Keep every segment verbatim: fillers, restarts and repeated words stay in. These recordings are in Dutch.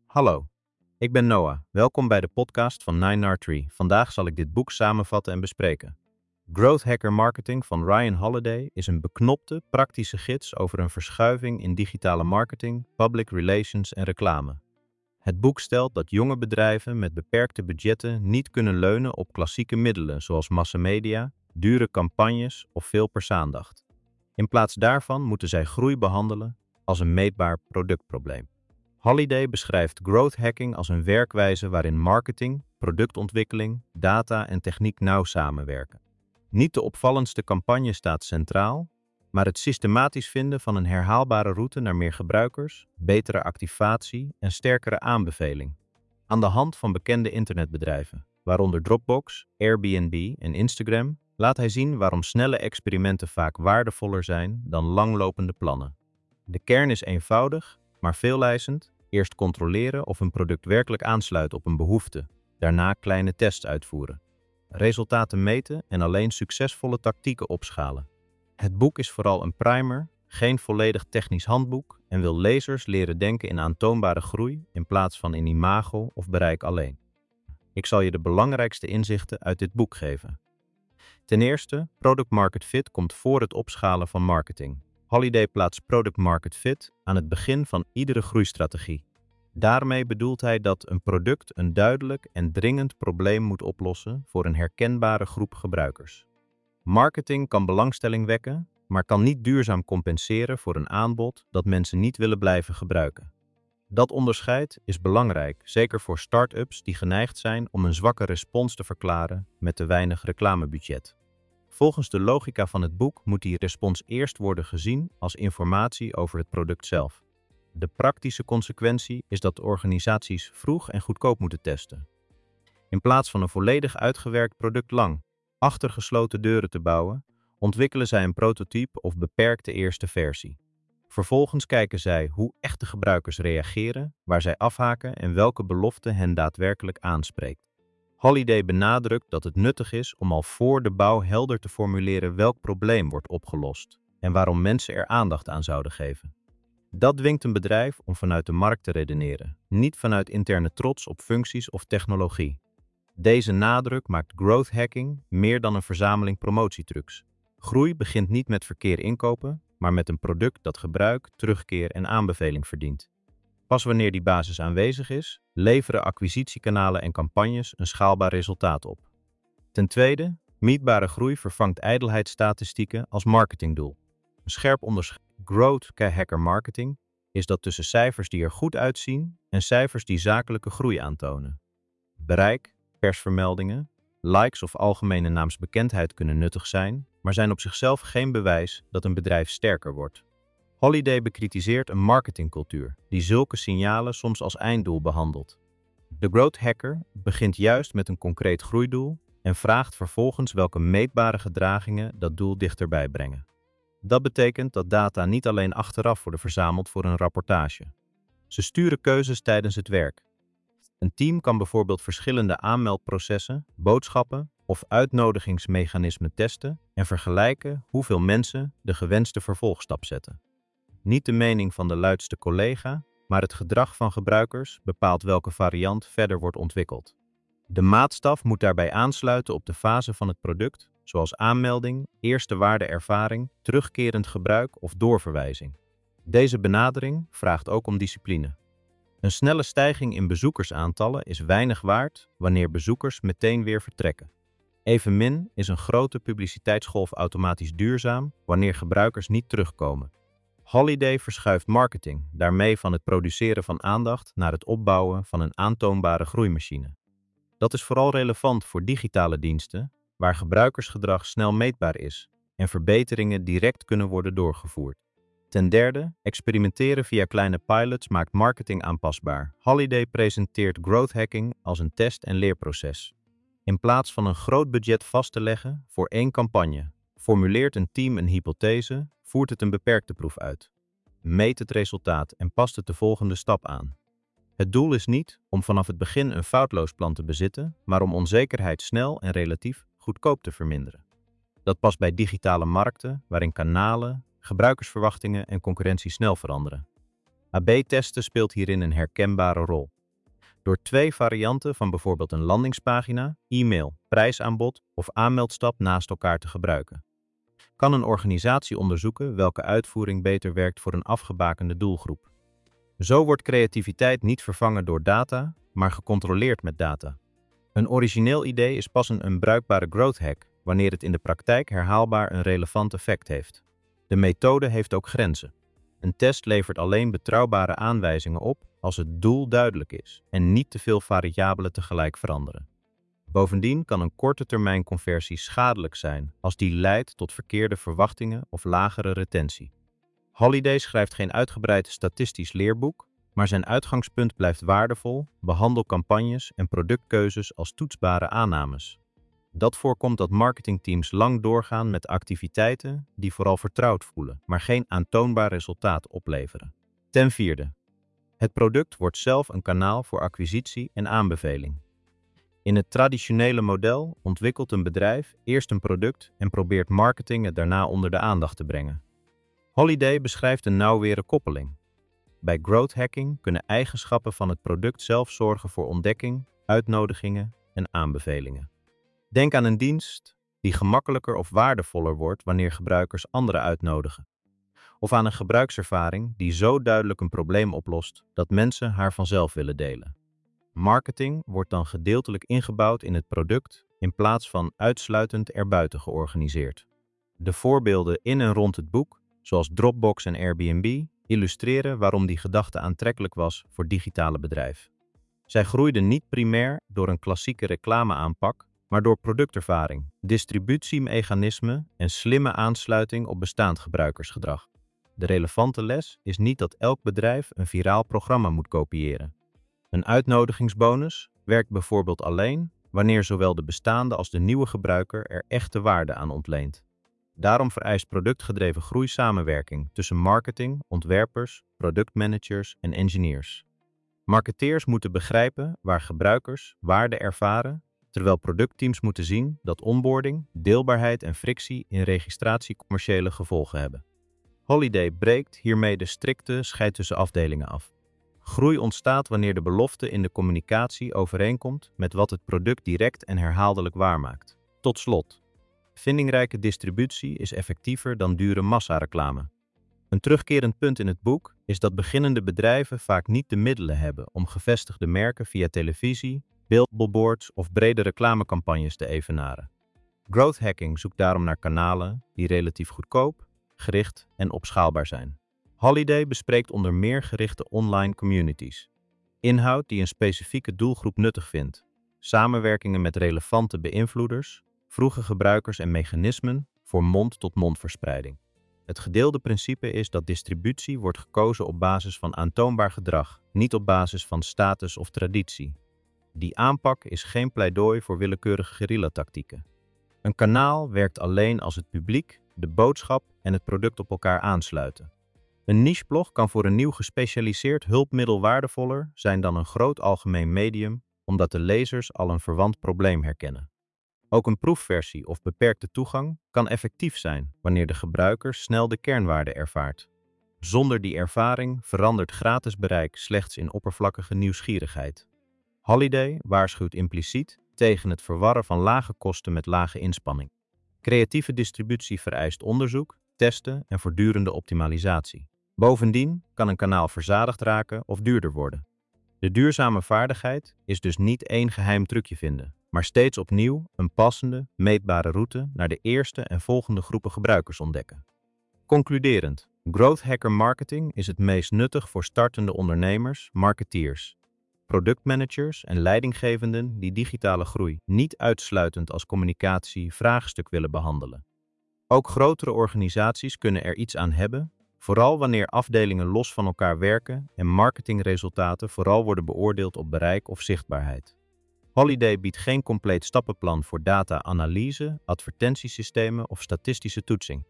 Hallo, ik ben Noah. Welkom bij de podcast van nine R Tree. Vandaag zal ik dit boek samenvatten en bespreken. Growth Hacker Marketing van Ryan Holiday is een beknopte, praktische gids over een verschuiving in digitale marketing, public relations en reclame. Het boek stelt dat jonge bedrijven met beperkte budgetten niet kunnen leunen op klassieke middelen zoals massamedia, dure campagnes of veel persaandacht. In plaats daarvan moeten zij groei behandelen als een meetbaar productprobleem. Holiday beschrijft growth hacking als een werkwijze waarin marketing, productontwikkeling, data en techniek nauw samenwerken. Niet de opvallendste campagne staat centraal, maar het systematisch vinden van een herhaalbare route naar meer gebruikers, betere activatie en sterkere aanbeveling. Aan de hand van bekende internetbedrijven, waaronder Dropbox, Airbnb en Instagram, laat hij zien waarom snelle experimenten vaak waardevoller zijn dan langlopende plannen. De kern is eenvoudig, maar veeleisend. Eerst controleren of een product werkelijk aansluit op een behoefte, daarna kleine tests uitvoeren. Resultaten meten en alleen succesvolle tactieken opschalen. Het boek is vooral een primer, geen volledig technisch handboek en wil lezers leren denken in aantoonbare groei in plaats van in imago of bereik alleen. Ik zal je de belangrijkste inzichten uit dit boek geven. Ten eerste, product market fit komt voor het opschalen van marketing. Holiday plaatst product market fit aan het begin van iedere groeistrategie. Daarmee bedoelt hij dat een product een duidelijk en dringend probleem moet oplossen voor een herkenbare groep gebruikers. Marketing kan belangstelling wekken, maar kan niet duurzaam compenseren voor een aanbod dat mensen niet willen blijven gebruiken. Dat onderscheid is belangrijk, zeker voor start-ups die geneigd zijn om een zwakke respons te verklaren met te weinig reclamebudget. Volgens de logica van het boek moet die respons eerst worden gezien als informatie over het product zelf. De praktische consequentie is dat organisaties vroeg en goedkoop moeten testen. In plaats van een volledig uitgewerkt product lang, achter gesloten deuren te bouwen, ontwikkelen zij een prototype of beperkte eerste versie. Vervolgens kijken zij hoe echte gebruikers reageren, waar zij afhaken en welke belofte hen daadwerkelijk aanspreekt. Holiday benadrukt dat het nuttig is om al voor de bouw helder te formuleren welk probleem wordt opgelost en waarom mensen er aandacht aan zouden geven. Dat dwingt een bedrijf om vanuit de markt te redeneren, niet vanuit interne trots op functies of technologie. Deze nadruk maakt growth hacking meer dan een verzameling promotietrucs. Groei begint niet met verkeer inkopen, maar met een product dat gebruik, terugkeer en aanbeveling verdient. Pas wanneer die basis aanwezig is, leveren acquisitiekanalen en campagnes een schaalbaar resultaat op. Ten tweede, meetbare groei vervangt ijdelheidsstatistieken als marketingdoel. Een scherp onderscheid growth hacker marketing is dat tussen cijfers die er goed uitzien en cijfers die zakelijke groei aantonen. Bereik, persvermeldingen, likes of algemene naamsbekendheid kunnen nuttig zijn, maar zijn op zichzelf geen bewijs dat een bedrijf sterker wordt. Holiday bekritiseert een marketingcultuur die zulke signalen soms als einddoel behandelt. De growth hacker begint juist met een concreet groeidoel en vraagt vervolgens welke meetbare gedragingen dat doel dichterbij brengen. Dat betekent dat data niet alleen achteraf worden verzameld voor een rapportage. Ze sturen keuzes tijdens het werk. Een team kan bijvoorbeeld verschillende aanmeldprocessen, boodschappen of uitnodigingsmechanismen testen en vergelijken hoeveel mensen de gewenste vervolgstap zetten. Niet de mening van de luidste collega, maar het gedrag van gebruikers bepaalt welke variant verder wordt ontwikkeld. De maatstaf moet daarbij aansluiten op de fase van het product, zoals aanmelding, eerste waardeervaring, terugkerend gebruik of doorverwijzing. Deze benadering vraagt ook om discipline. Een snelle stijging in bezoekersaantallen is weinig waard wanneer bezoekers meteen weer vertrekken. Evenmin is een grote publiciteitsgolf automatisch duurzaam wanneer gebruikers niet terugkomen. Holiday verschuift marketing daarmee van het produceren van aandacht naar het opbouwen van een aantoonbare groeimachine. Dat is vooral relevant voor digitale diensten, waar gebruikersgedrag snel meetbaar is en verbeteringen direct kunnen worden doorgevoerd. Ten derde, experimenteren via kleine pilots maakt marketing aanpasbaar. Holiday presenteert growth hacking als een test- en leerproces. In plaats van een groot budget vast te leggen voor één campagne, formuleert een team een hypothese, voert het een beperkte proef uit. Meet het resultaat en past het de volgende stap aan. Het doel is niet om vanaf het begin een foutloos plan te bezitten, maar om onzekerheid snel en relatief goedkoop te verminderen. Dat past bij digitale markten, waarin kanalen, gebruikersverwachtingen en concurrentie snel veranderen. A B-testen speelt hierin een herkenbare rol. Door twee varianten van bijvoorbeeld een landingspagina, e-mail, prijsaanbod of aanmeldstap naast elkaar te gebruiken, kan een organisatie onderzoeken welke uitvoering beter werkt voor een afgebakende doelgroep. Zo wordt creativiteit niet vervangen door data, maar gecontroleerd met data. Een origineel idee is pas een, een bruikbare growth hack wanneer het in de praktijk herhaalbaar een relevant effect heeft. De methode heeft ook grenzen. Een test levert alleen betrouwbare aanwijzingen op als het doel duidelijk is en niet te veel variabelen tegelijk veranderen. Bovendien kan een korte termijn conversie schadelijk zijn als die leidt tot verkeerde verwachtingen of lagere retentie. Holiday schrijft geen uitgebreid statistisch leerboek, maar zijn uitgangspunt blijft waardevol: behandel campagnes en productkeuzes als toetsbare aannames. Dat voorkomt dat marketingteams lang doorgaan met activiteiten die vooral vertrouwd voelen, maar geen aantoonbaar resultaat opleveren. Ten vierde. Het product wordt zelf een kanaal voor acquisitie en aanbeveling. In het traditionele model ontwikkelt een bedrijf eerst een product en probeert marketing het daarna onder de aandacht te brengen. Holiday beschrijft een nauwere koppeling. Bij growth hacking kunnen eigenschappen van het product zelf zorgen voor ontdekking, uitnodigingen en aanbevelingen. Denk aan een dienst die gemakkelijker of waardevoller wordt wanneer gebruikers anderen uitnodigen. Of aan een gebruikservaring die zo duidelijk een probleem oplost dat mensen haar vanzelf willen delen. Marketing wordt dan gedeeltelijk ingebouwd in het product in plaats van uitsluitend erbuiten georganiseerd. De voorbeelden in en rond het boek, zoals Dropbox en Airbnb, illustreren waarom die gedachte aantrekkelijk was voor digitale bedrijven. Zij groeiden niet primair door een klassieke reclameaanpak, maar door productervaring, distributiemechanismen en slimme aansluiting op bestaand gebruikersgedrag. De relevante les is niet dat elk bedrijf een viraal programma moet kopiëren. Een uitnodigingsbonus werkt bijvoorbeeld alleen wanneer zowel de bestaande als de nieuwe gebruiker er echte waarde aan ontleent. Daarom vereist productgedreven groei samenwerking tussen marketing, ontwerpers, productmanagers en engineers. Marketeers moeten begrijpen waar gebruikers waarde ervaren, terwijl productteams moeten zien dat onboarding, deelbaarheid en frictie in registratie commerciële gevolgen hebben. Holiday breekt hiermee de strikte scheid tussen afdelingen af. Groei ontstaat wanneer de belofte in de communicatie overeenkomt met wat het product direct en herhaaldelijk waarmaakt. Tot slot. Vindingrijke distributie is effectiever dan dure massareclame. Een terugkerend punt in het boek is dat beginnende bedrijven vaak niet de middelen hebben om gevestigde merken via televisie, billboards of brede reclamecampagnes te evenaren. Growth hacking zoekt daarom naar kanalen die relatief goedkoop, gericht en opschaalbaar zijn. Holiday bespreekt onder meer gerichte online communities, inhoud die een specifieke doelgroep nuttig vindt, samenwerkingen met relevante beïnvloeders, vroege gebruikers en mechanismen voor mond-tot-mond verspreiding. Het gedeelde principe is dat distributie wordt gekozen op basis van aantoonbaar gedrag, niet op basis van status of traditie. Die aanpak is geen pleidooi voor willekeurige guerrillatactieken. Een kanaal werkt alleen als het publiek, de boodschap en het product op elkaar aansluiten. Een nicheblog kan voor een nieuw gespecialiseerd hulpmiddel waardevoller zijn dan een groot algemeen medium, omdat de lezers al een verwant probleem herkennen. Ook een proefversie of beperkte toegang kan effectief zijn wanneer de gebruiker snel de kernwaarde ervaart. Zonder die ervaring verandert gratis bereik slechts in oppervlakkige nieuwsgierigheid. Holiday waarschuwt impliciet tegen het verwarren van lage kosten met lage inspanning. Creatieve distributie vereist onderzoek, testen en voortdurende optimalisatie. Bovendien kan een kanaal verzadigd raken of duurder worden. De duurzame vaardigheid is dus niet één geheim trucje vinden, maar steeds opnieuw een passende, meetbare route naar de eerste en volgende groepen gebruikers ontdekken. Concluderend, growth hacker marketing is het meest nuttig voor startende ondernemers, marketeers, productmanagers en leidinggevenden die digitale groei niet uitsluitend als communicatie-vraagstuk willen behandelen. Ook grotere organisaties kunnen er iets aan hebben, vooral wanneer afdelingen los van elkaar werken en marketingresultaten vooral worden beoordeeld op bereik of zichtbaarheid. Holiday biedt geen compleet stappenplan voor data-analyse, advertentiesystemen of statistische toetsing.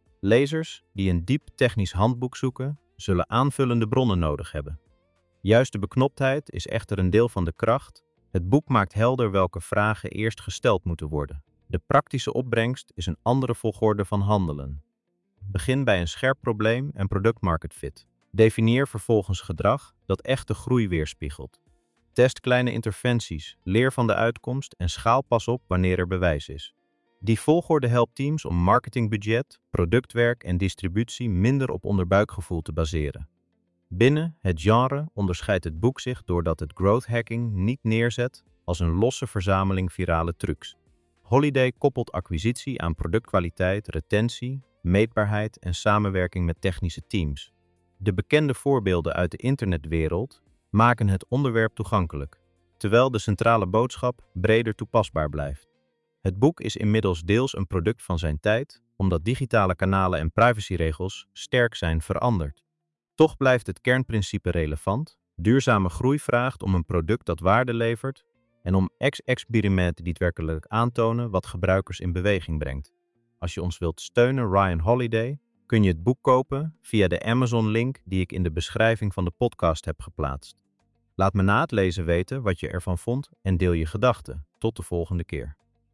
Lezers die een diep technisch handboek zoeken, zullen aanvullende bronnen nodig hebben. Juist de beknoptheid is echter een deel van de kracht. Het boek maakt helder welke vragen eerst gesteld moeten worden. De praktische opbrengst is een andere volgorde van handelen. Begin bij een scherp probleem en product market fit. Definieer vervolgens gedrag dat echte groei weerspiegelt. Test kleine interventies, leer van de uitkomst en schaal pas op wanneer er bewijs is. Die volgorde helpt teams om marketingbudget, productwerk en distributie minder op onderbuikgevoel te baseren. Binnen het genre onderscheidt het boek zich doordat het growth hacking niet neerzet als een losse verzameling virale trucs. Holiday koppelt acquisitie aan productkwaliteit, retentie, meetbaarheid en samenwerking met technische teams. De bekende voorbeelden uit de internetwereld maken het onderwerp toegankelijk, terwijl de centrale boodschap breder toepasbaar blijft. Het boek is inmiddels deels een product van zijn tijd, omdat digitale kanalen en privacyregels sterk zijn veranderd. Toch blijft het kernprincipe relevant. Duurzame groei vraagt om een product dat waarde levert en om ex-experimenten die het werkelijk aantonen wat gebruikers in beweging brengt. Als je ons wilt steunen, Ryan Holiday, kun je het boek kopen via de Amazon-link die ik in de beschrijving van de podcast heb geplaatst. Laat me na het lezen weten wat je ervan vond en deel je gedachten. Tot de volgende keer.